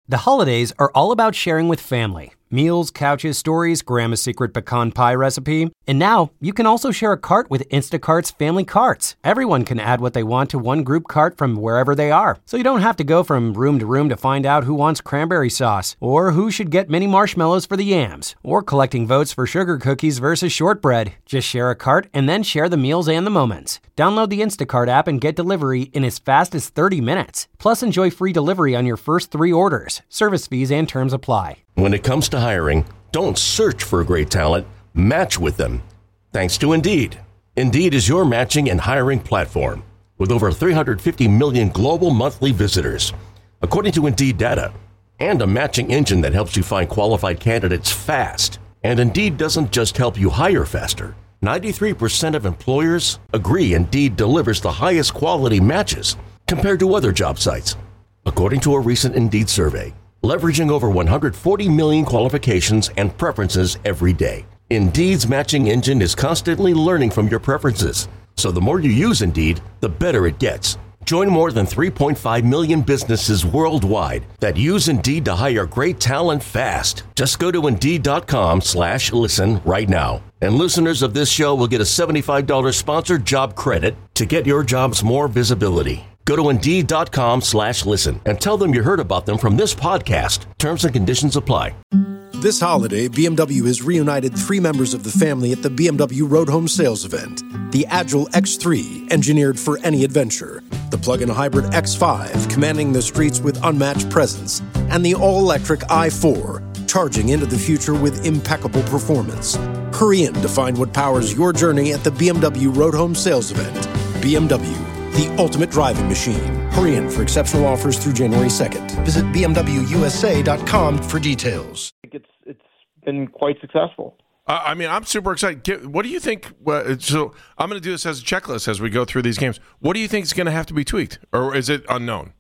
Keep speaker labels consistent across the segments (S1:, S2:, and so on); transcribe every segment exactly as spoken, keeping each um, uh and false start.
S1: The holidays are all about sharing with family. Meals, couches, stories, Grandma's secret pecan pie recipe. And now, you can also share a cart with Instacart's Family Carts. Everyone can add what they want to one group cart from wherever they are. So you don't have to go from room to room to find out who wants cranberry sauce, or who should get mini marshmallows for the yams, or collecting votes for sugar cookies versus shortbread. Just share a cart and then share the meals and the moments. Download the Instacart app and get delivery in as fast as thirty minutes. Plus, enjoy free delivery on your first three orders. Service fees and terms apply.
S2: When it comes to hiring, don't search for great talent, match with them. Thanks to Indeed. Indeed is your matching and hiring platform with over three hundred fifty million global monthly visitors, according to Indeed data, and a matching engine that helps you find qualified candidates fast. And Indeed doesn't just help you hire faster. ninety-three percent of employers agree Indeed delivers the highest quality matches compared to other job sites, according to a recent Indeed survey. Leveraging over one hundred forty million qualifications and preferences every day. Indeed's matching engine is constantly learning from your preferences. So the more you use Indeed, the better it gets. Join more than three point five million businesses worldwide that use Indeed to hire great talent fast. Just go to Indeed.com slash listen right now. And listeners of this show will get a seventy-five dollars sponsored job credit to get your jobs more visibility. Go to Indeed.com slash listen and tell them you heard about them from this podcast. Terms and conditions apply.
S3: This holiday, B M W has reunited three members of the family at the B M W Road Home Sales Event. The Agile X three, engineered for any adventure. The plug-in hybrid X five, commanding the streets with unmatched presence. And the all-electric i four, charging into the future with impeccable performance. Hurry in to find what powers your journey at the B M W Road Home Sales Event. B M W, the ultimate driving machine. Hurry in for exceptional offers through January second. Visit B M W U S A dot com for details.
S4: It's it's been quite successful.
S5: Uh, I mean, I'm super excited. Get, what do you think? Uh, so I'm going to do this as a checklist as we go through these games. What do you think is going to have to be tweaked, or is it unknown?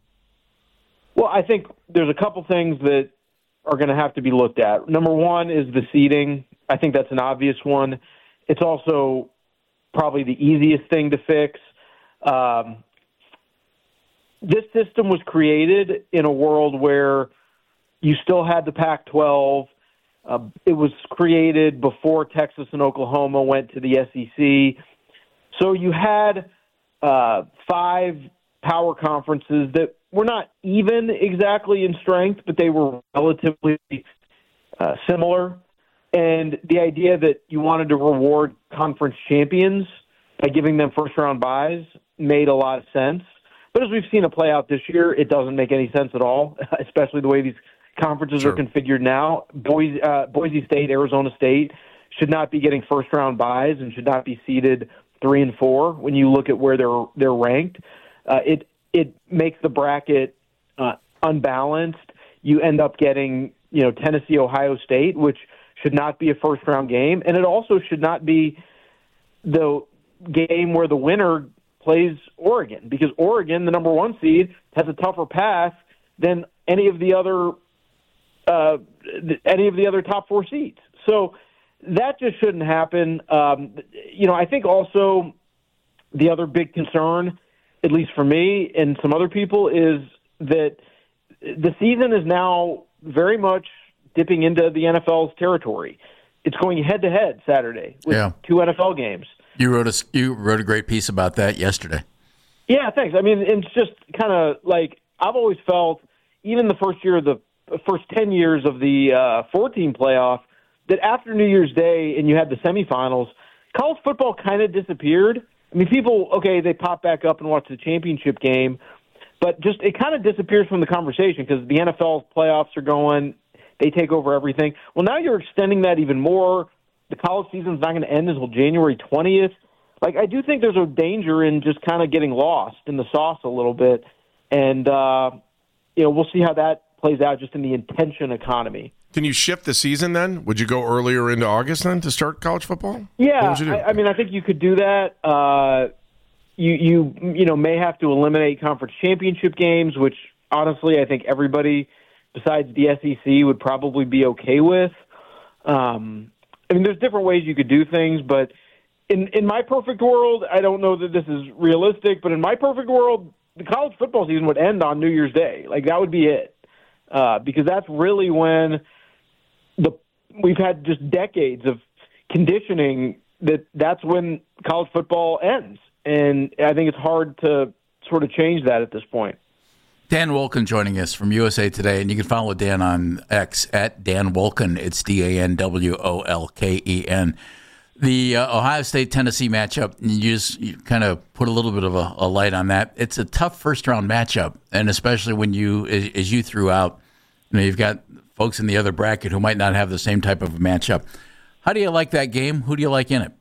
S4: Well, I think there's a couple things that are going to have to be looked at. Number one is the seeding. I think that's an obvious one. It's also probably the easiest thing to fix. Um, this system was created in a world where you still had the Pac twelve. Uh, it was created before Texas and Oklahoma went to the S E C. So you had uh, five power conferences that were not even exactly in strength, but they were relatively uh, similar. And the idea that you wanted to reward conference champions by giving them first-round buys made a lot of sense. But as we've seen it play out this year, it doesn't make any sense at all, especially the way these conferences sure. are configured now. Boise, uh, Boise State, Arizona State should not be getting first-round buys and should not be seeded three and four when you look at where they're they're ranked. Uh, it it makes the bracket uh, unbalanced. You end up getting you know Tennessee, Ohio State, which should not be a first-round game, and it also should not be the game where the winner plays Oregon, because Oregon, the number one seed, has a tougher path than any of the other uh, any of the other top four seeds. So that just shouldn't happen. Um, you know, I think also the other big concern, at least for me and some other people, is that the season is now very much dipping into the N F L's territory. It's going head-to-head Saturday with yeah. two N F L games.
S6: You wrote a you wrote a great piece about that yesterday.
S4: Yeah, thanks. I mean, it's just kind of like I've always felt, even the first year of the first ten years of the uh, four-team playoff, that after New Year's Day and you had the semifinals, college football kind of disappeared. I mean, people, okay, they pop back up and watch the championship game, but just it kind of disappears from the conversation because the N F L playoffs are going, they take over everything. Well, now you're extending that even more. The college season's not going to end until January twentieth. Like, I do think there's a danger in just kind of getting lost in the sauce a little bit. And, uh, you know, we'll see how that plays out just in the intention economy.
S5: Can you shift the season then? Would you go earlier into August then to start college football?
S4: Yeah, I, I mean, I think you could do that. Uh, you, you, you know, may have to eliminate conference championship games, which honestly I think everybody besides the S E C would probably be okay with. Um, I mean, there's different ways you could do things, but in in my perfect world, I don't know that this is realistic, but in my perfect world, the college football season would end on New Year's Day. Like, that would be it. uh, because that's really when the we've had just decades of conditioning that that's when college football ends. And I think it's hard to sort of change that at this point.
S6: Dan Wolken joining us from U S A Today, and you can follow Dan on X at Dan Wolken. It's D A N W O L K E N. The uh, Ohio State-Tennessee matchup, you just you kind of put a little bit of a, a light on that. It's a tough first-round matchup, and especially when you, as, as you threw out, you know, you've got folks in the other bracket who might not have the same type of matchup. How do you like that game? Who do you like in it?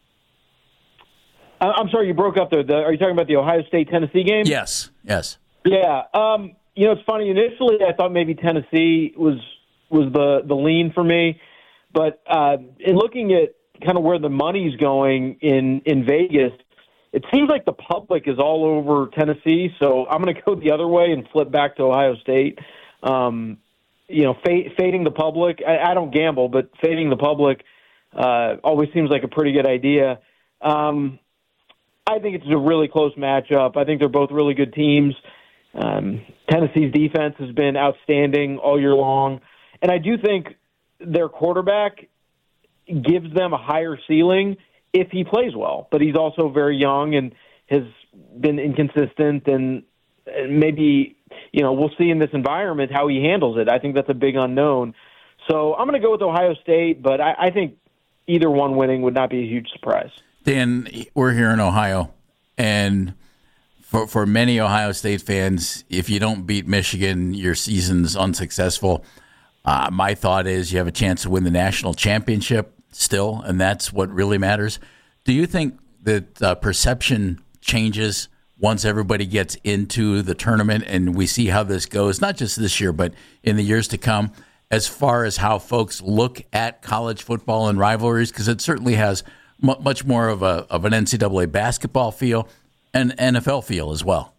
S4: I'm sorry, you broke up there. The, are you talking about the Ohio State-Tennessee game?
S6: Yes, yes.
S4: Yeah. Um, you know, it's funny. Initially, I thought maybe Tennessee was was the, the lean for me. But uh, in looking at kind of where the money's going in, in Vegas, it seems like the public is all over Tennessee. So I'm going to go the other way and flip back to Ohio State. Um, you know, fade, fading the public. I, I don't gamble, but fading the public uh, always seems like a pretty good idea. Um, I think it's a really close matchup. I think they're both really good teams. Um, Tennessee's defense has been outstanding all year long. And I do think their quarterback gives them a higher ceiling if he plays well. But he's also very young and has been inconsistent. And maybe, you know, we'll see in this environment how he handles it. I think that's a big unknown. So I'm going to go with Ohio State, but I, I think either one winning would not be a huge surprise.
S6: Dan, we're here in Ohio, and for for many Ohio State fans, if you don't beat Michigan, your season's unsuccessful. Uh, my thought is you have a chance to win the national championship still, and that's what really matters. Do you think that uh, perception changes once everybody gets into the tournament and we see how this goes, not just this year, but in the years to come, as far as how folks look at college football and rivalries? Because it certainly has much more of a of an N C double A basketball feel and N F L feel as well.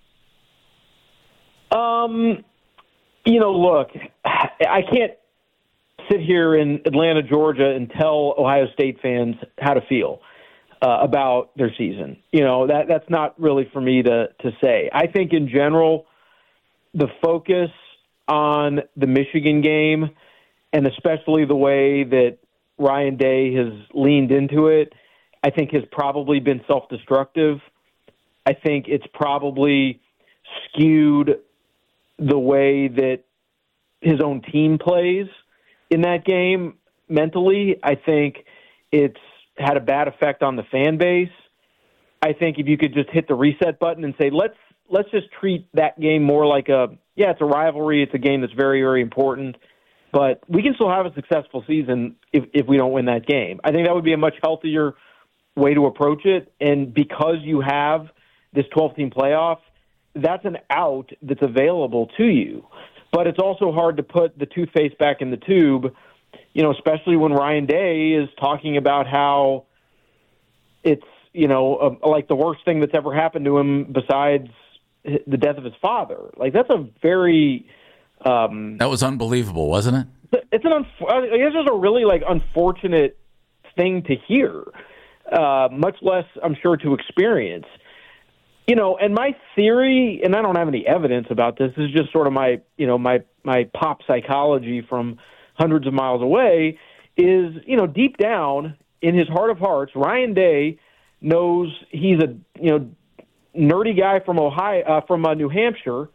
S4: Um, you know, look, I can't sit here in Atlanta, Georgia, and tell Ohio State fans how to feel uh, about their season. You know, that that's not really for me to to say. I think in general, the focus on the Michigan game, and especially the way that Ryan Day has leaned into it, I think has probably been self-destructive. I think it's probably skewed the way that his own team plays in that game mentally. I think it's had a bad effect on the fan base. I think if you could just hit the reset button and say, let's let's just treat that game more like a, yeah, it's a rivalry. It's a game that's very, very important. But we can still have a successful season if, if we don't win that game. I think that would be a much healthier way to approach it. And because you have this twelve-team playoff, that's an out that's available to you. But it's also hard to put the toothpaste back in the tube, you know, especially when Ryan Day is talking about how it's, you know, a, like the worst thing that's ever happened to him besides the death of his father. Like, that's a very... Um,
S6: that was unbelievable, wasn't it?
S4: It's an unf- it's just a really like unfortunate thing to hear, uh, much less I'm sure to experience. You know, and my theory, and I don't have any evidence about this. This is just sort of my you know my my pop psychology from hundreds of miles away. Is you know deep down in his heart of hearts, Ryan Day knows he's a you know nerdy guy from Ohio uh, from uh, New Hampshire.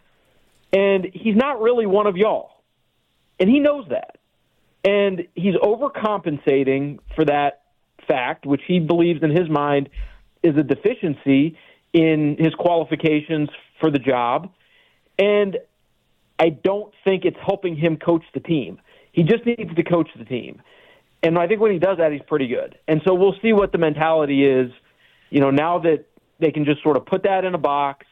S4: And he's not really one of y'all. And he knows that. And he's overcompensating for that fact, which he believes in his mind is a deficiency in his qualifications for the job. And I don't think it's helping him coach the team. He just needs to coach the team. And I think when he does that, he's pretty good. And so we'll see what the mentality is, you know, now that they can just sort of put that in a box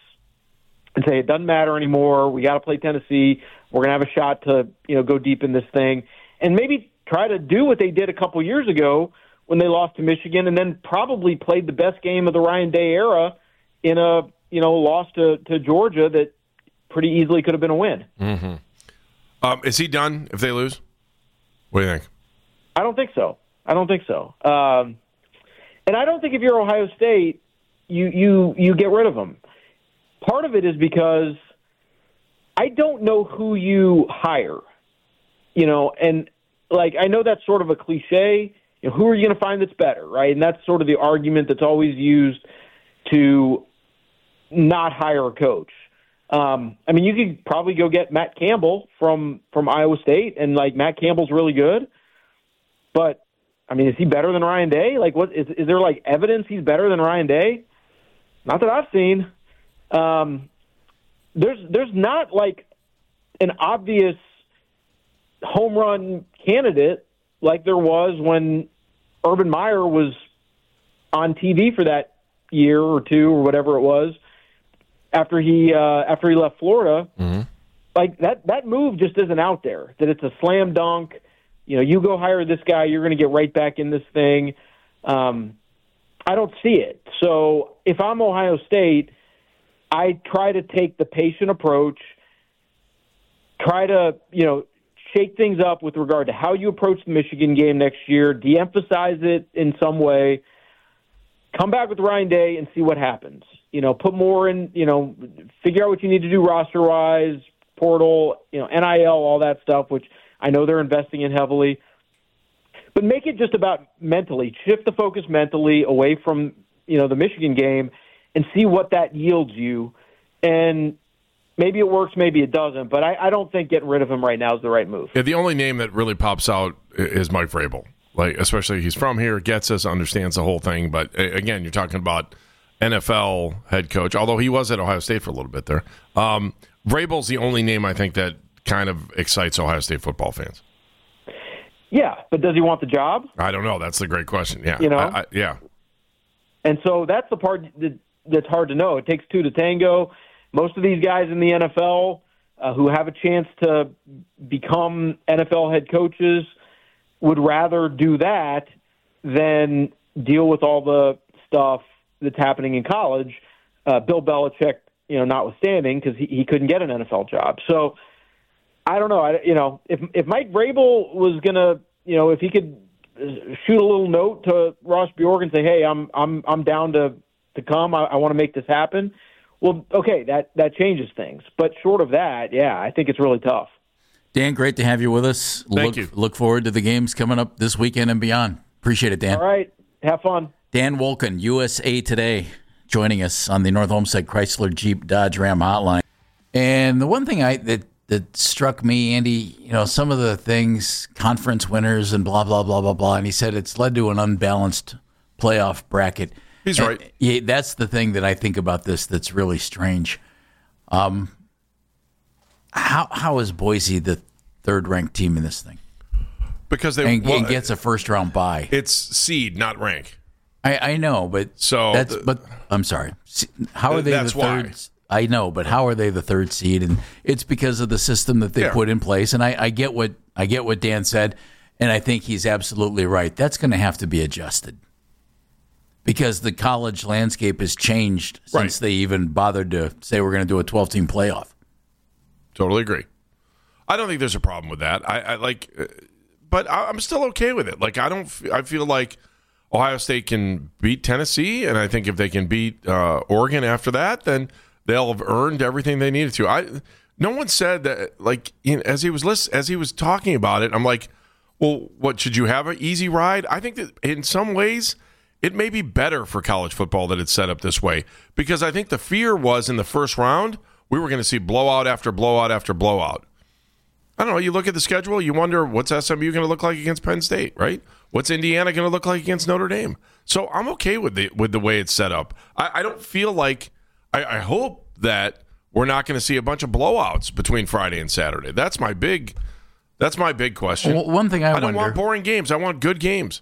S4: and say it doesn't matter anymore. We got to play Tennessee. We're going to have a shot to, you know, go deep in this thing, and maybe try to do what they did a couple years ago when they lost to Michigan, and then probably played the best game of the Ryan Day era in a, you know, loss to, to Georgia that pretty easily could have been a win.
S5: Mm-hmm. Um, is he done if they lose? What do you think?
S4: I don't think so. I don't think so. Um, and I don't think if you're Ohio State, you you you get rid of him. Part of it is because I don't know who you hire, you know, and like I know that's sort of a cliche. You know, who are you going to find that's better, right? And that's sort of the argument that's always used to not hire a coach. Um, I mean, you could probably go get Matt Campbell from, from Iowa State, and like Matt Campbell's really good. But I mean, is he better than Ryan Day? Like, what is is there like evidence he's better than Ryan Day? Not that I've seen. Um, there's there's not like an obvious home run candidate like there was when Urban Meyer was on T V for that year or two or whatever it was after he uh, after he left Florida. Mm-hmm. Like that that move just isn't out there. That it's a slam dunk. You know, you go hire this guy, you're going to get right back in this thing. Um, I don't see it. So if I'm Ohio State, I try to take the patient approach, try to, you know, shake things up with regard to how you approach the Michigan game next year, de-emphasize it in some way, come back with Ryan Day and see what happens. You know, put more in, you know, figure out what you need to do roster-wise, portal, you know, N I L, all that stuff, which I know they're investing in heavily. But make it just about mentally. Shift the focus mentally away from, you know, the Michigan game and see what that yields you. And maybe it works, maybe it doesn't. But I, I don't think getting rid of him right now is the right move.
S5: Yeah, the only name that really pops out is Mike Vrabel. Like, especially he's from here, gets us, understands the whole thing. But again, you're talking about N F L head coach, although he was at Ohio State for a little bit there. Um, Vrabel's the only name I think that kind of excites Ohio State football fans.
S4: Yeah, but does he want the job?
S5: I don't know. That's the great question. Yeah,
S4: you know,
S5: I, I, yeah.
S4: And so that's the part that, that's hard to know. It takes two to tango. Most of these guys in the N F L uh, who have a chance to become N F L head coaches would rather do that than deal with all the stuff that's happening in college. Uh, Bill Belichick, you know, notwithstanding, because he, he couldn't get an N F L job. So I don't know. I, you know, if if Mike Vrabel was gonna, you know, if he could shoot a little note to Ross Bjork and say, "Hey, I'm I'm I'm down to to come. I, I want to make this happen." Well, okay, that that changes things. But short of that, yeah, I think it's really tough.
S6: Dan, great to have you with us.
S5: Thank
S6: look,
S5: you.
S6: Look forward to the games coming up this weekend and beyond. Appreciate it, Dan.
S4: All right, have fun.
S6: Dan Wolken, U S A Today, joining us on the North Homestead Chrysler Jeep Dodge Ram hotline. And the one thing I that that struck me, Andy, you know, some of the things, conference winners and blah, blah, blah, blah, blah. And he said it's led to an unbalanced playoff bracket.
S5: He's
S6: and,
S5: right.
S6: Yeah, that's the thing that I think about this that's really strange. Um, how how is Boise the third-ranked team in this thing?
S5: Because they
S6: and,
S5: well,
S6: and gets a first-round bye.
S5: It's seed, not rank.
S6: I, I know, but
S5: so
S6: that's
S5: the,
S6: but I'm sorry. How are they
S5: that's
S6: the third?
S5: Why.
S6: I know, but how are they the third seed? And it's because of the system that they
S5: yeah.
S6: put in place. And I, I get what I get what Dan said, and I think he's absolutely right. That's going to have to be adjusted because the college landscape has changed since
S5: right.
S6: they even bothered to say we're going to do a twelve-team playoff.
S5: Totally agree. I don't think there's a problem with that. I, I like, uh, but I, I'm still okay with it. Like I don't. I feel like Ohio State can beat Tennessee, and I think if they can beat uh, Oregon after that, then they'll have earned everything they needed to. I no one said that. Like you know, as he was list, as he was talking about it, I'm like, well, what should you have an easy ride? I think that in some ways it may be better for college football that it's set up this way because I think the fear was in the first round we were going to see blowout after blowout after blowout. I don't know. You look at the schedule, you wonder what's S M U going to look like against Penn State, right? What's Indiana going to look like against Notre Dame? So I'm okay with the with the way it's set up. I, I don't feel like. I, I hope that we're not going to see a bunch of blowouts between Friday and Saturday. That's my big. That's my big question.
S6: Well, one thing I,
S5: I
S6: wonder,
S5: don't want boring games. I want good games.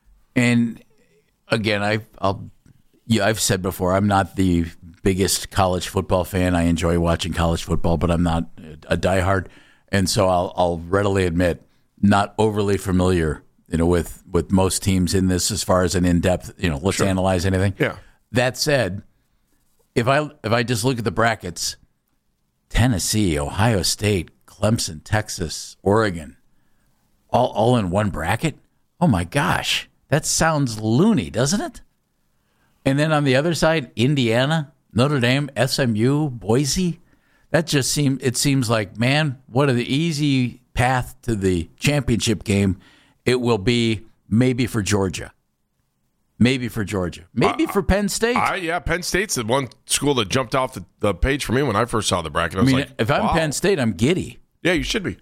S6: And again, I, I'll. Yeah, I've said before, I'm not the biggest college football fan. I enjoy watching college football, but I'm not a diehard, and so I'll, I'll readily admit, not overly familiar, you know, with, with most teams in this as far as an in-depth, you know, let's
S5: Sure.
S6: analyze anything.
S5: Yeah.
S6: That said, if I if I just look at the brackets, Tennessee, Ohio State, Clemson, Texas, Oregon, all all in one bracket. Oh my gosh, that sounds loony, doesn't it? And then on the other side, Indiana, Notre Dame, S M U, Boise. that just seems it seems like, man, what are the easy path to the championship game it will be maybe for Georgia. Maybe for Georgia. Maybe uh, for Penn State.
S5: I, yeah, Penn State's the one school that jumped off the, the page for me when I first saw the bracket. I was
S6: I mean,
S5: like,
S6: if I'm
S5: wow.
S6: Penn State, I'm giddy.
S5: Yeah, you should be.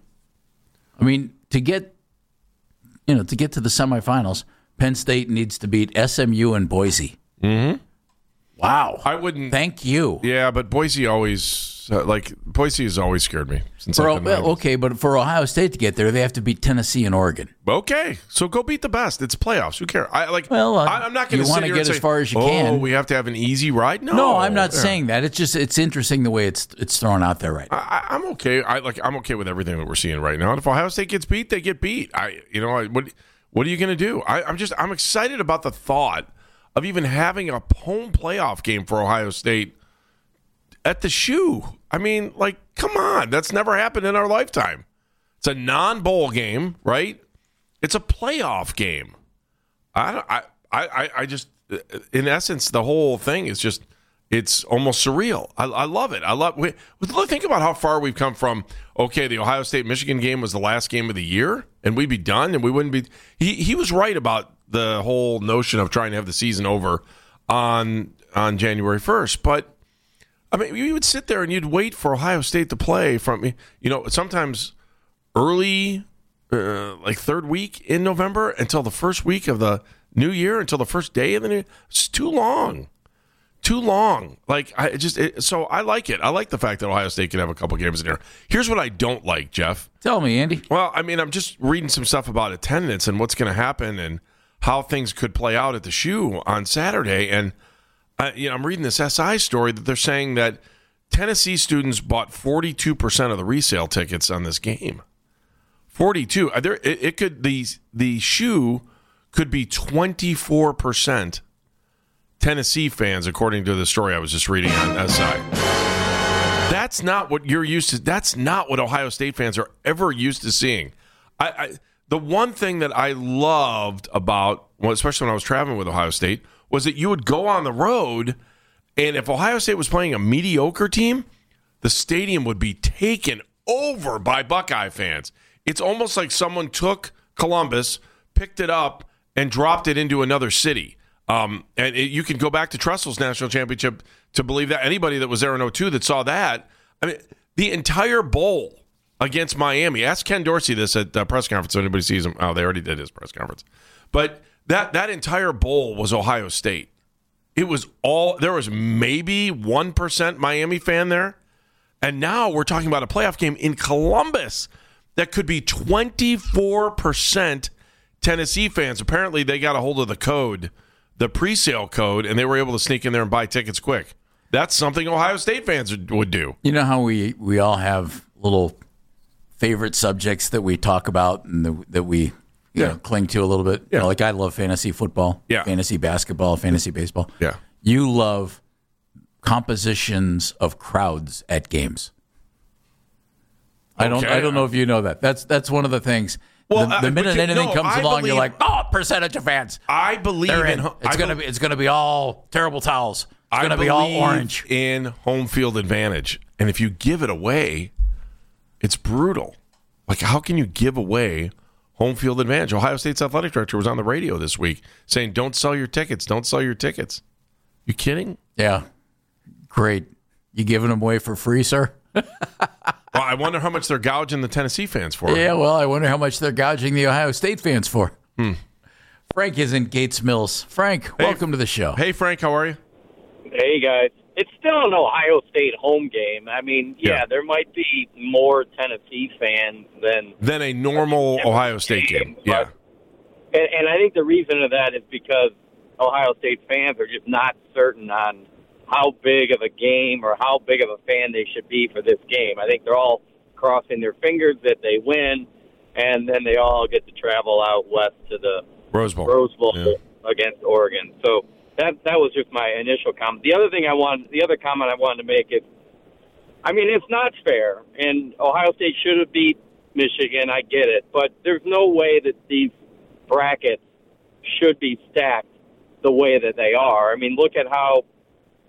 S6: I mean, to get you know, to get to the semifinals, Penn State needs to beat S M U and Boise.
S5: Mm-hmm.
S6: Wow.
S5: I wouldn't.
S6: Thank you.
S5: Yeah, but Boise always, uh, like, Boise has always scared me. Since
S6: for,
S5: I've been
S6: well, okay, but for Ohio State to get there, they have to beat Tennessee and Oregon.
S5: Okay, so go beat the best. It's playoffs. Who cares? I like.
S6: Well, uh,
S5: I, I'm not going to
S6: you want to get
S5: say,
S6: as far as you
S5: oh,
S6: can.
S5: Oh, we have to have an easy ride. No,
S6: no, I'm not
S5: yeah.
S6: saying that. It's just it's interesting the way it's it's thrown out there right now.
S5: I, I'm okay. I like. I'm okay with everything that we're seeing right now. And if Ohio State gets beat, they get beat. I, you know, I, what what are you going to do? I, I'm just I'm excited about the thought of even having a home playoff game for Ohio State at the Shoe. I mean, like, come on. That's never happened in our lifetime. It's a non-bowl game, right? It's a playoff game. I, I, I, I just, in essence, the whole thing is just, it's almost surreal. I, I love it. I love, we, think about how far we've come from, okay, the Ohio State-Michigan game was the last game of the year, and we'd be done, and we wouldn't be, he, he was right about the whole notion of trying to have the season over on on January first. But, I mean, you would sit there and you'd wait for Ohio State to play from, you know, sometimes early, uh, like third week in November until the first week of the new year, until the first day of the new year. It's too long. Too long. Like, I just, it, so I like it. I like the fact that Ohio State can have a couple games in there. Here's what I don't like, Jeff.
S6: Tell me, Andy.
S5: Well, I mean, I'm just reading some stuff about attendance and what's going to happen and how things could play out at the Shoe on Saturday. And, uh, you know, I'm reading this S I story that they're saying that Tennessee students bought forty-two percent of the resale tickets on this game. forty-two. There, it, it could, the, the Shoe could be twenty-four percent Tennessee fans, according to the story I was just reading on S I. That's not what you're used to. That's not what Ohio State fans are ever used to seeing. I, I The one thing that I loved about, well, especially when I was traveling with Ohio State, was that you would go on the road, and if Ohio State was playing a mediocre team, the stadium would be taken over by Buckeye fans. It's almost like someone took Columbus, picked it up, and dropped it into another city. Um, and it, you can go back to Tressel's national championship to believe that. Anybody that was there in oh two that saw that, I mean, the entire bowl against Miami. Ask Ken Dorsey this at the press conference. So anybody sees him. Oh, they already did his press conference. But that that entire bowl was Ohio State. It was all, there was maybe one percent Miami fan there. And now we're talking about a playoff game in Columbus that could be twenty-four percent Tennessee fans. Apparently they got a hold of the code, the pre-sale code, and they were able to sneak in there and buy tickets quick. That's something Ohio State fans would do.
S6: You know how we, we all have little favorite subjects that we talk about and the, that we you
S5: yeah.
S6: know, cling to a little bit?
S5: Yeah.
S6: You know, like I love fantasy football,
S5: yeah.
S6: fantasy basketball, fantasy baseball.
S5: Yeah.
S6: You love compositions of crowds at games. I don't
S5: Okay.
S6: I don't know if you know that. That's that's one of the things.
S5: Well,
S6: the, the
S5: uh,
S6: minute
S5: you,
S6: anything
S5: no,
S6: comes
S5: I
S6: along,
S5: believe,
S6: you're like, oh, percentage of fans.
S5: I believe
S6: They're
S5: in.
S6: in.
S5: in
S6: It's
S5: I
S6: gonna
S5: be,
S6: be it's gonna be all terrible towels. It's
S5: I
S6: gonna be all
S5: believe
S6: orange.
S5: in home field advantage, and if you give it away, it's brutal. Like, how can you give away home field advantage? Ohio State's athletic director was on the radio this week saying, "Don't sell your tickets. Don't sell your tickets." You kidding?
S6: Yeah, great. You giving them away for free, sir?
S5: Well, I wonder how much they're gouging the Tennessee fans for.
S6: Yeah, well, I wonder how much they're gouging the Ohio State fans for.
S5: Hmm.
S6: Frank is in Gates Mills. Frank,
S5: Hey,
S6: welcome to the show.
S5: Hey, Frank, how are you?
S7: Hey, guys. It's still an Ohio State home game. I mean, yeah,
S5: Yeah.
S7: there might be more Tennessee fans than
S5: Then a normal Ohio State game. Yeah.
S7: And, and I think the reason of that is because Ohio State fans are just not certain on how big of a game or how big of a fan they should be for this game. I think they're all crossing their fingers that they win, and then they all get to travel out west to the
S5: Rose Bowl.
S7: Rose Bowl
S5: Yeah.
S7: against Oregon. So that that was just my initial comment. The other thing I wanted, the other comment I wanted to make is, I mean, it's not fair, and Ohio State should have beat Michigan. I get it, but there's no way that these brackets should be stacked the way that they are. I mean, look at how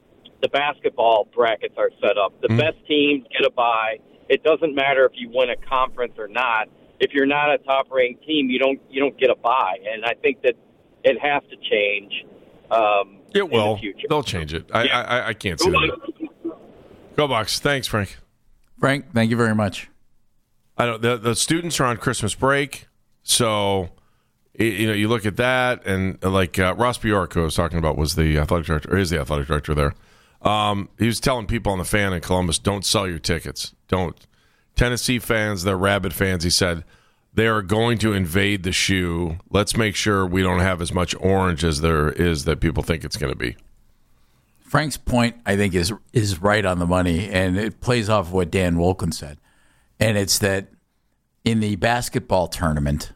S7: the basketball brackets are set up. The mm-hmm. best teams get a bye. It doesn't matter if you win a conference or not. If you're not a top-ranked team, you don't you don't get a bye. And I think that it has to change. Um,
S5: it will.
S7: In the future.
S5: They'll change it. I,
S7: yeah.
S5: I, I can't see that. Go Bucks. Thanks, Frank.
S6: Frank, thank you very much.
S5: I don't. The, the students are on Christmas break, so you know you look at that, and like uh, Ross Bjork, who I was talking about, was the athletic director, or is the athletic director there. Um, he was telling people on the Fan in Columbus, don't sell your tickets. Don't. Tennessee fans, they're rabid fans. He said they are going to invade the shoe. Let's make sure we don't have as much orange as there is that people think it's going to be.
S6: Frank's point, I think, is is right on the money, and it plays off of what Dan Wolken said. And it's that in the basketball tournament,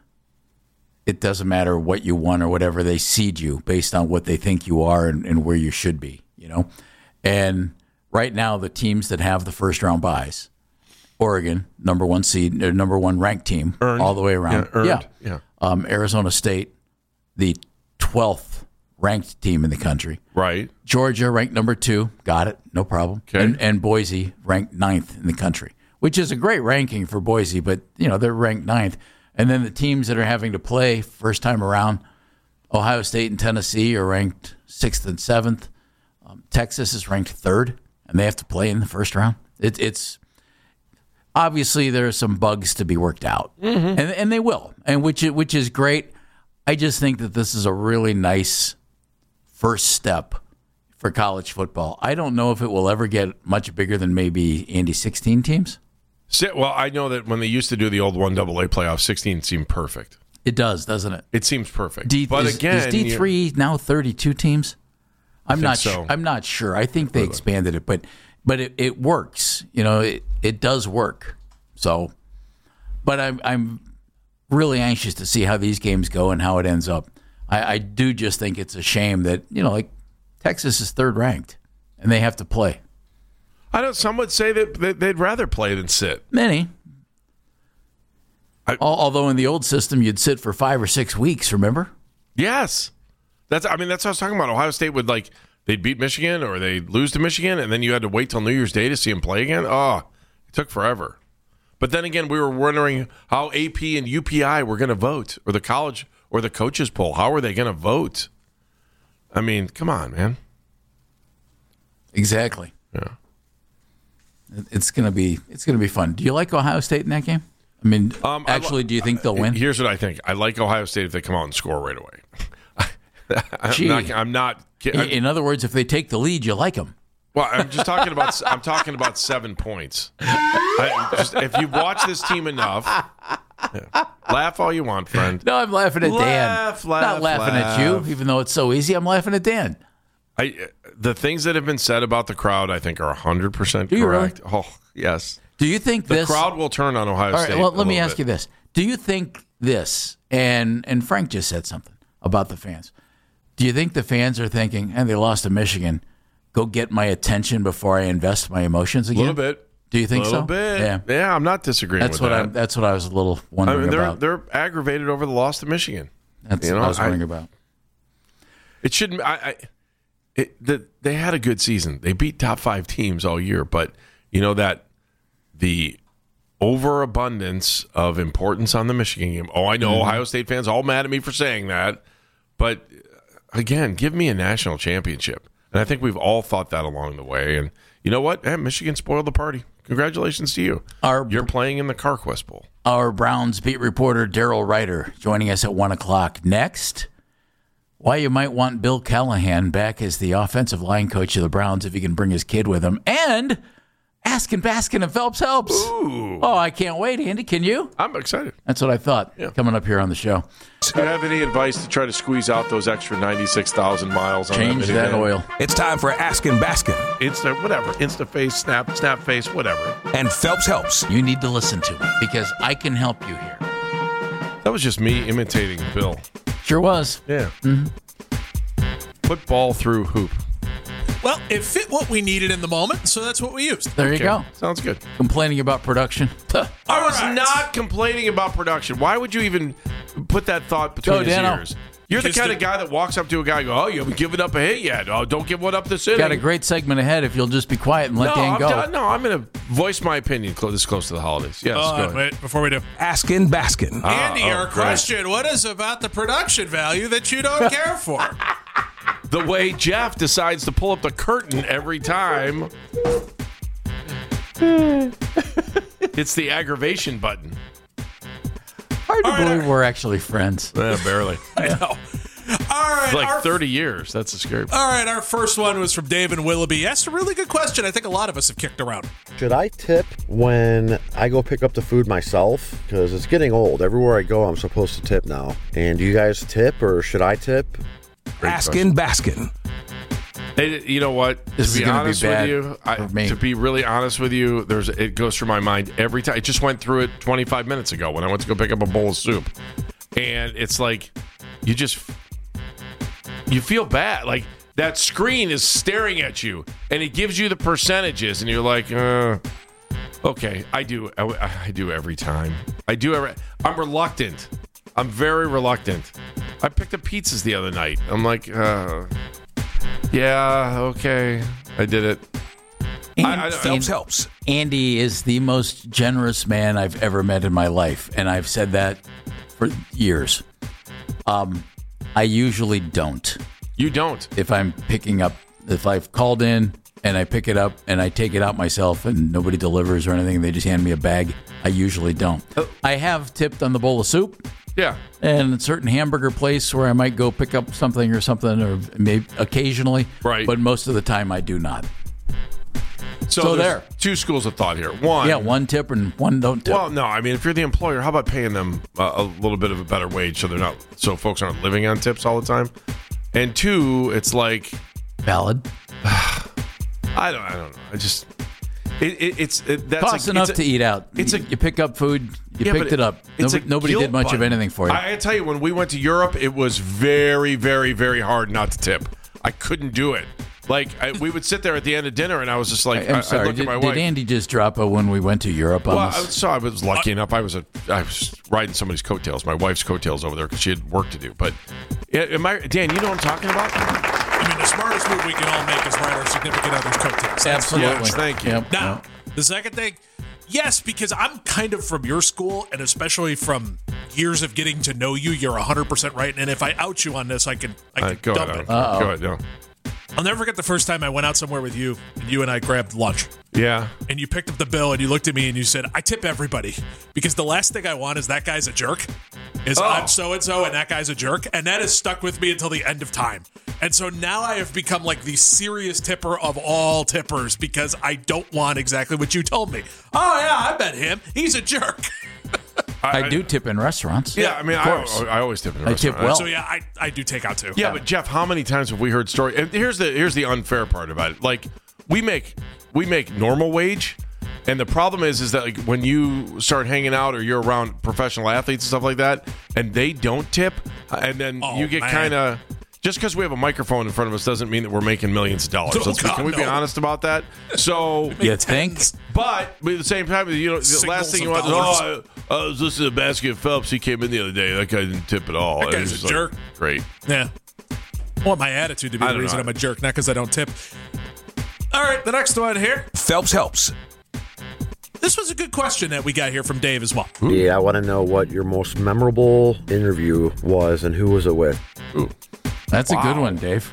S6: it doesn't matter what you won or whatever, they seed you based on what they think you are and, and where you should be, you know? And right now, the teams that have the first round buys, Oregon, number one seed, or number one ranked team,
S5: earned.
S6: all the way around.
S5: Yeah, earned.
S6: yeah.
S5: yeah.
S6: Um, Arizona State, the twelfth ranked team in the country.
S5: Right.
S6: Georgia ranked number two. Got it. No problem.
S5: Okay.
S6: And, and Boise ranked ninth in the country, which is a great ranking for Boise, but, you know, they're ranked ninth. And then the teams that are having to play first time around, Ohio State and Tennessee are ranked sixth and seventh. Um, Texas is ranked third, and they have to play in the first round. It, it's obviously there are some bugs to be worked out, mm-hmm. and and they will, and which which is great. I just think that this is a really nice first step for college football. I don't know if it will ever get much bigger than maybe Andy's sixteen teams.
S5: Well, I know that when they used to do the old one double A playoff, sixteen seemed perfect.
S6: It does, doesn't it?
S5: It seems perfect.
S6: D,
S5: but
S6: is,
S5: again,
S6: is D three now thirty-two teams? I'm not
S5: so.
S6: sure. I'm not sure. I think they expanded it, but but it, it works. You know, it, it does work. So, but I'm I'm really anxious to see how these games go and how it ends up. I, I do just think it's a shame that, you know, like Texas is third ranked and they have to play.
S5: I know some would say that they'd rather play than sit.
S6: Many.
S5: I,
S6: Although in the old system you'd sit for five or six weeks, remember?
S5: Yes. That's. I mean, that's what I was talking about. Ohio State would, like, they'd beat Michigan or they'd lose to Michigan, and then you had to wait till New Year's Day to see them play again. Oh, it took forever. But then again, we were wondering how A P and U P I were going to vote, or the college or the coaches poll. How are they going to vote? I mean, come on, man.
S6: Exactly.
S5: Yeah.
S6: It's gonna be it's gonna be fun. Do you like Ohio State in that game? I mean, um, actually, I lo- do you think they'll win?
S5: Here's what I think. I like Ohio State if they come out and score right away. I'm,
S6: Gee.
S5: not, I'm not. I'm,
S6: in other words, if they take the lead, you like them.
S5: Well, I'm just talking about. I'm talking about seven points. I, just, if you watch this team enough, yeah. Laugh all you want, friend.
S6: No, I'm laughing at
S5: laugh,
S6: Dan.
S5: Laugh,
S6: Not laughing
S5: laugh.
S6: at you, even though it's so easy. I'm laughing at Dan.
S5: I the things that have been said about the crowd, I think, are one hundred percent
S6: Do you
S5: correct.
S6: really?
S5: Oh, yes.
S6: Do you think
S5: the
S6: this
S5: crowd will turn on Ohio
S6: all right,
S5: State?
S6: Well, let me ask
S5: bit.
S6: you this: do you think this? And and Frank just said something about the fans. Do you think the fans are thinking, and they lost to Michigan, go get my attention before I invest my emotions again?
S5: A little bit.
S6: Do you think
S5: so? A little
S6: so?
S5: bit.
S6: Yeah.
S5: Yeah, I'm not disagreeing
S6: That's
S5: with
S6: what
S5: that.
S6: I. That's what I was a little wondering
S5: I mean, they're,
S6: about.
S5: They're aggravated over the loss to Michigan.
S6: That's
S5: you know,
S6: what I was wondering
S5: I,
S6: about.
S5: It shouldn't. I. I it, the, they had a good season. They beat top five teams all year, but you know that the overabundance of importance on the Michigan game. Oh, I know mm-hmm. Ohio State fans all mad at me for saying that, but again, give me a national championship. And I think we've all thought that along the way. And you know what? Eh, Michigan spoiled the party. Congratulations to you.
S6: Our,
S5: You're playing in the CarQuest Bowl.
S6: Our Browns beat reporter Daryl Ryder joining us at one o'clock. Next, why you might want Bill Callahan back as the offensive line coach of the Browns if he can bring his kid with him. And Askin, Baskin, and Phelps helps.
S5: Ooh.
S6: Oh, I can't wait, Andy. Can you?
S5: I'm excited.
S6: That's what I thought.
S5: Yeah.
S6: Coming up here on the show.
S5: Do you have any advice to try to squeeze out those extra ninety-six thousand miles on
S6: Change
S5: that,
S6: that oil.
S8: It's time for Askin' Baskin.
S5: Insta, whatever. Insta face, snap, snap face, whatever.
S8: And Phelps helps.
S6: You need to listen to me because I can help you here.
S5: That was just me imitating Bill.
S6: Sure was.
S5: Yeah.
S6: Mm-hmm.
S5: Put ball through hoop.
S9: Well, it fit what we needed in the moment, so that's what we used.
S6: There
S5: okay.
S6: you go.
S5: Sounds good.
S6: Complaining about production.
S5: I was
S9: right.
S5: not complaining about production. Why would you even put that thought between
S6: Go,
S5: his
S6: Dano.
S5: ears? You're the
S9: Because
S5: kind
S9: the-
S5: of guy that walks up to a guy and go, oh, you haven't given up a hit yet. Oh, don't give one up this inning.
S6: Got a great segment ahead if you'll just be quiet and let
S5: no,
S6: Dan
S5: I'm
S6: go.
S5: done. No, I'm going to voice my opinion close, this close to the holidays. Yes,
S9: Oh,
S5: go ahead.
S9: wait, before we do.
S8: Askin' Baskin.
S5: Ah,
S9: Andy,
S5: oh,
S9: our
S5: great.
S9: question, what is about the production value that you don't care for?
S5: The way Jeff decides to pull up the curtain every time. It's the aggravation button.
S6: Hard to
S9: All right,
S6: believe
S9: all
S6: we're actually friends.
S5: Eh, barely.
S9: I know. All right.
S5: like
S9: our,
S5: thirty years. That's a scary.
S9: All right, our first one was from Dave and Willoughby. He asked a really good question I think a lot of us have kicked around.
S10: Should I tip when I go pick up the food myself? Because it's getting old. Everywhere I go, I'm supposed to tip now. And do you guys tip, or should I tip?
S8: Askin' Baskin.
S5: Hey, you know what?
S6: This
S5: to
S6: is
S5: be
S6: gonna be
S5: honest
S6: bad
S5: with you, I,
S6: for me.
S5: to be really honest with you, there's it goes through my mind every time. It just went through it twenty-five minutes ago when I went to go pick up a bowl of soup, and it's like you just you feel bad. Like that screen is staring at you, and it gives you the percentages, and you're like, uh, okay, I do, I, I do every time. I do every. I'm reluctant. I'm very reluctant. I picked up pizzas the other night. I'm like, uh, yeah, okay, I did it.
S6: And,
S5: I- I-
S8: Phelps
S6: and
S8: helps.
S6: Andy is the most generous man I've ever met in my life, and I've said that for years. Um, I usually don't.
S5: You don't.
S6: If I'm picking up, if I've called in and I pick it up and I take it out myself and nobody delivers or anything, they just hand me a bag, I usually don't. I have tipped on the bowl of soup.
S5: Yeah.
S6: And a certain hamburger place where I might go pick up something or something, or maybe occasionally.
S5: Right.
S6: But most of the time, I do not.
S5: So,
S6: So
S5: there's
S6: there.
S5: two schools of thought here. One,
S6: Yeah, one tip and one don't tip.
S5: Well, no, I mean, if you're the employer, how about paying them uh, a little bit of a better wage so they're not so folks aren't living on tips all the time. And two, it's like
S6: Valid.
S5: I don't, I don't know. I just it, it, it's it, that's
S6: Costs
S5: a,
S6: enough
S5: it's a-
S6: to eat out.
S5: It's a
S6: you pick up food. You
S5: Yeah, but
S6: picked it up.
S5: it's
S6: Nobody,
S5: a
S6: nobody
S5: guilt
S6: did much
S5: button.
S6: of anything for you.
S5: I, I tell you, when we went to Europe, it was very, very, very hard not to tip. I couldn't do it. Like I, we would sit there at the end of dinner, and I was just like,
S6: I'm
S5: I,
S6: sorry.
S5: I looked
S6: Did,
S5: at my
S6: did
S5: wife.
S6: Andy just drop a when we went to Europe on
S5: Well, I,
S6: us?
S5: so I was lucky enough. I was a, I was riding somebody's coattails, my wife's coattails over there because she had work to do. But yeah, am I, Dan? You know what I'm talking about?
S9: I mean, the smartest move we can all make is ride our significant other's coattails. That's
S6: Absolutely.
S5: Yes, thank you.
S6: Yep.
S9: Now, the second thing, yes, because I'm kind of from your school, and especially from years of getting to know you, you're one hundred percent right. And if I out you on this, I can, I can
S5: Uh, go
S9: dump
S5: ahead.
S9: it.
S6: Uh-oh.
S5: Go ahead. No.
S9: I'll never forget the first time I went out somewhere with you, and you and I grabbed lunch.
S5: Yeah.
S9: And you picked up the bill, and you looked at me, and you said, I tip everybody. Because the last thing I want is that guy's a jerk. Is
S5: Oh.
S9: I'm so-and-so, and that guy's a jerk. And that has stuck with me until the end of time. And so now I have become like the serious tipper of all tippers because I don't want exactly what you told me. Oh, yeah, I bet him. He's a jerk.
S6: I, do tip in restaurants.
S5: Yeah, I mean,
S6: of
S5: I,
S6: course.
S5: I always tip in a
S6: I tip
S5: restaurant.
S6: well.
S9: So, yeah, I, I do take out, too.
S5: Yeah, but Jeff, how many times have we heard story? And here's the here's the unfair part about it. Like we make we make normal wage, and the problem is is that like when you start hanging out or you're around professional athletes and stuff like that, and they don't tip, and then
S9: Oh,
S5: you get
S9: man.
S5: kind of. Just because we have a microphone in front of us doesn't mean that we're making millions of dollars.
S9: Oh,
S5: Let's be-
S9: God,
S5: can we be
S9: no.
S5: honest about that? So,
S6: You think?
S5: but, but at the same time, you know, the
S9: Signals
S5: last thing you
S9: of
S5: want is,
S9: dollars.
S5: oh, I, I was listening to Basket Phelps. He came in the other day. That guy didn't tip at all.
S9: That
S5: And
S9: guy's
S5: it's
S9: a
S5: like,
S9: jerk.
S5: Great.
S9: Yeah. I want my attitude to be
S5: I
S9: the
S5: don't
S9: reason
S5: know.
S9: I'm a jerk, not because I don't tip. All right, the next one here.
S8: Phelps helps.
S9: This was a good question that we got here from Dave as well.
S10: Yeah, I want to know what your most memorable interview was and who was it with.
S5: Ooh.
S6: That's a good one, Dave.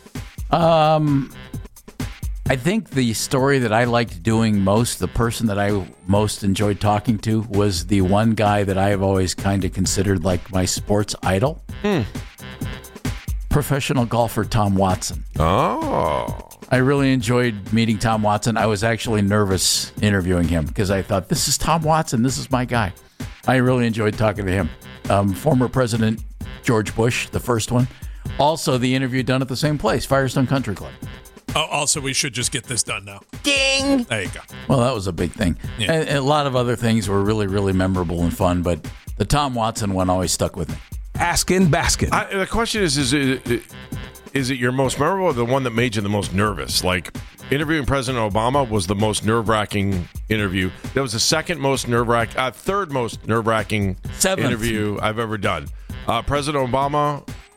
S6: Um, I think the story that I liked doing most, the person that I most enjoyed talking to, was the one guy that I have always kind of considered like my sports idol.
S5: Hmm.
S6: Professional golfer Tom Watson.
S5: Oh.
S6: I really enjoyed meeting Tom Watson. I was actually nervous interviewing him because I thought, this is Tom Watson. This is my guy. I really enjoyed talking to him. Um, former President George Bush, the first one. Also, the interview done at the same place, Firestone Country Club.
S9: Oh, also, we should just get this done now. Ding! There you go.
S6: Well, that was a big thing.
S9: Yeah.
S6: And, and a lot of other things were really, really memorable and fun, but the Tom Watson one always stuck with me.
S8: Askin' Baskin.
S5: I, the question is, is it, is it your most memorable or the one that made you the most nervous? Like, interviewing President Obama was the most nerve-wracking interview. That was the second most nerve-wracking, uh, third most nerve-wracking
S6: Seventh.
S5: interview I've ever done. Uh, President Obama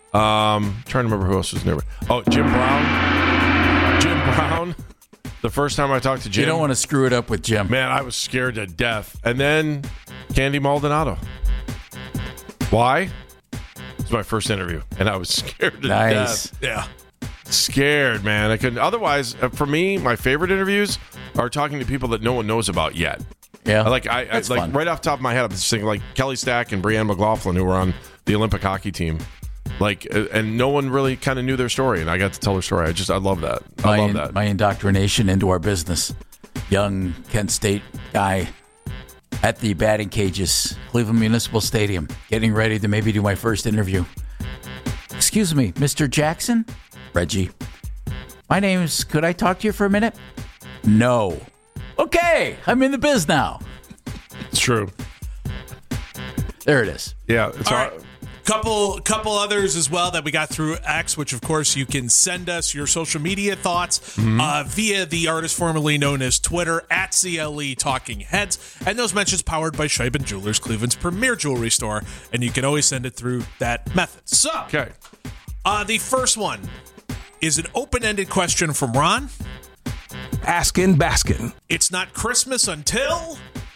S5: Um, trying to remember who else was near. Oh, Jim Brown. Jim Brown. The first time I talked to Jim.
S6: You don't want to screw it up with Jim.
S5: Man, I was scared to death. And then Candy Maldonado. Why? It was my first interview, and I was scared to
S6: Nice.
S5: death.
S9: Yeah.
S5: Scared, man. I couldn't. Otherwise, uh, for me, my favorite interviews are talking to people that no one knows about yet.
S6: Yeah.
S5: Like I, I
S6: That's
S5: like
S6: fun.
S5: right off the top of my head, I'm just thinking like Kelly Stack and Breanne McLaughlin, who were on the Olympic hockey team. Like, uh, and no one really kind of knew their story, and I got to tell their story. I just, I love that. I
S6: my,
S5: love that.
S6: My indoctrination into our business. Young Kent State guy at the batting cages, Cleveland Municipal Stadium, getting ready to maybe do my first interview. Excuse me, Mister Jackson? Reggie. My name's, could I talk to you for a minute? No. Okay, I'm in the biz now.
S5: It's true.
S6: There it is.
S5: Yeah. It's
S9: All
S5: all,
S9: right. Couple, couple others as well that we got through X, which of course you can send us your social media thoughts
S5: Mm-hmm.
S9: uh, via the artist formerly known as Twitter at C L E Talking Heads, and those mentions powered by Scheiben Jewelers, Cleveland's premier jewelry store, and you can always send it through that method. So,
S5: Okay.
S9: uh, the first one is an open-ended question from Ron.
S8: Askin' Baskin.
S9: It's not Christmas until.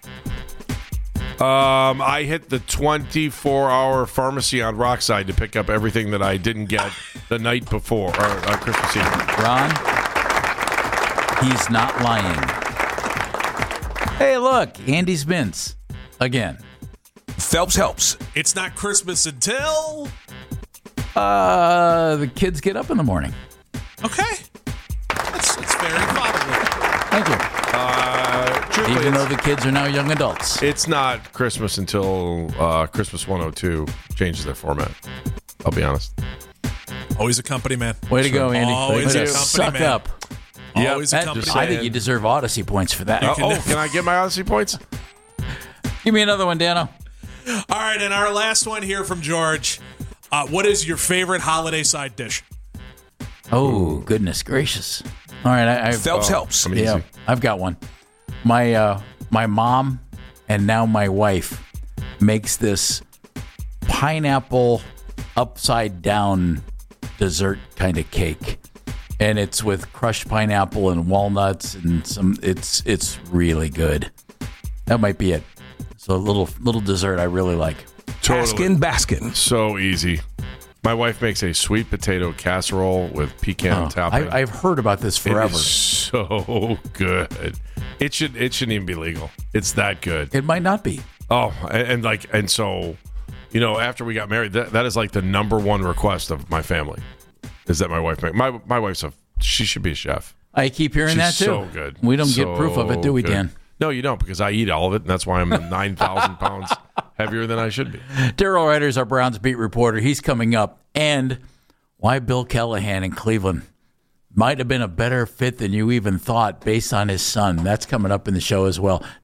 S5: Um, I hit the twenty-four hour pharmacy on Rockside to pick up everything that I didn't get the night before, or uh, Christmas Eve.
S6: Ron, he's not lying. Hey, look, Andy's Mints. Again.
S8: Phelps helps.
S9: It's not Christmas until.
S6: Uh, the kids get up in the morning.
S9: Okay. That's, that's very fatherly.
S6: Thank you.
S5: Uh, truthfully,
S6: Even though
S5: it's,
S6: the kids are now young adults.
S5: it's not Christmas until uh, Christmas one oh two changes their format. I'll be honest.
S9: Always a company man.
S6: Way to go, Andy.
S9: Always
S6: Way to
S9: a company
S6: suck
S9: man.
S6: up.
S5: Yeah,
S9: Always a
S6: That-
S9: company
S5: just
S6: I
S9: man.
S6: think you deserve Odyssey points for that.
S5: Uh, oh, can I get my Odyssey points?
S6: Give me another one, Dano.
S9: All right, and our last one here from George. Uh, what is your favorite holiday side dish?
S6: Oh, goodness gracious. All right, I, I've,
S8: Phelps helps.
S5: I'm
S6: yeah,
S5: easy.
S6: I've got one. My uh, my mom and now my wife makes this pineapple upside down dessert kind of cake, and it's with crushed pineapple and walnuts and some. It's it's really good. That might be it. So a little little dessert I really like.
S8: Askin' Baskin.
S5: So easy. My wife makes a sweet potato casserole with pecan
S6: Oh,
S5: topping.
S6: I, I've heard about this
S5: It
S6: forever.
S5: is so good. It should it shouldn't even be legal. It's that good.
S6: It might not be.
S5: Oh, and, and like and so, you know, after we got married, that, that is like the number one request of my family, is that my wife make my my wife's a she should be a chef.
S6: I keep hearing
S5: She's
S6: that too.
S5: so good.
S6: We don't
S5: So
S6: get proof of it, do we,
S5: good.
S6: Dan?
S5: No, you don't, because I eat all of it, and that's why I'm nine thousand pounds heavier than I should be.
S6: Daryl Ryder is our Browns beat reporter. He's coming up. And why Bill Callahan in Cleveland might have been a better fit than you even thought based on his son. That's coming up in the show as well.